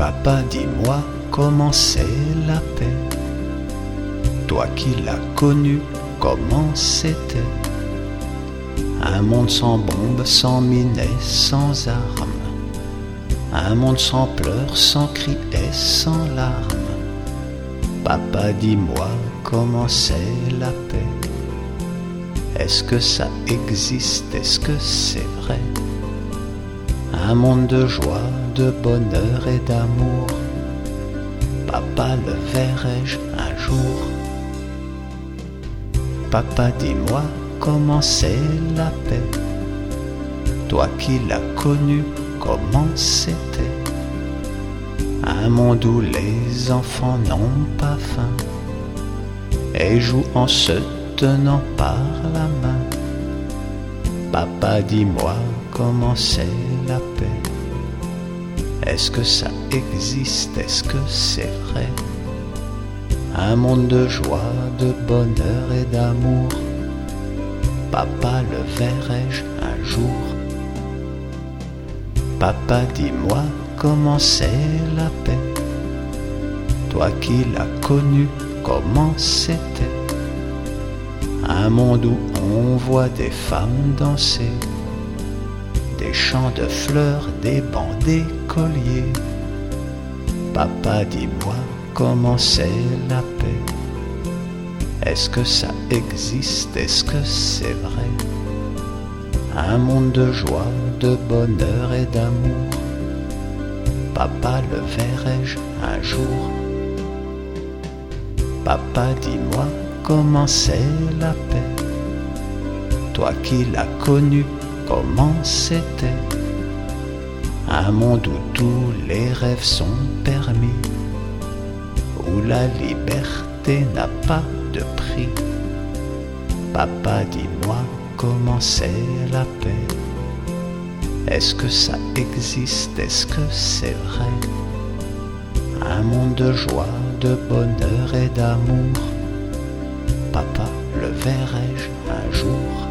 Papa, dis-moi comment c'est la paix. Toi qui l'as connu, comment c'était? Un monde sans bombes, sans mines et sans armes. Un monde sans pleurs, sans cris et sans larmes. Papa, dis-moi comment c'est la paix. Est-ce que ça existe? Est-ce que c'est vrai? Un monde de joie, de bonheur et d'amour. Papa, le verrai-je un jour? Papa, dis-moi comment c'est la paix. Toi qui l'as connu, comment c'était? Un monde où les enfants n'ont pas faim et jouent en se tenant par la main. Papa, dis-moi comment c'est la paix. Est-ce que ça existe? Est-ce que c'est vrai? Un monde de joie, de bonheur et d'amour. Papa, le verrai-je un jour? Papa, dis-moi comment c'est la paix. Toi qui l'as connu, comment c'était? Un monde où on voit des femmes danser, des champs de fleurs, des bancs, des colliers. Papa, dis-moi comment c'est la paix. Est-ce que ça existe? Est-ce que c'est vrai? Un monde de joie, de bonheur et d'amour. Papa, le verrai-je un jour? Papa, dis-moi comment c'est la paix. Toi qui l'as connu, comment c'était? Un monde où tous les rêves sont permis, où la liberté n'a pas de prix. Papa, dis-moi comment c'est la paix. Est-ce que ça existe? Est-ce que c'est vrai? Un monde de joie, de bonheur et d'amour. Papa, le verrai-je un jour?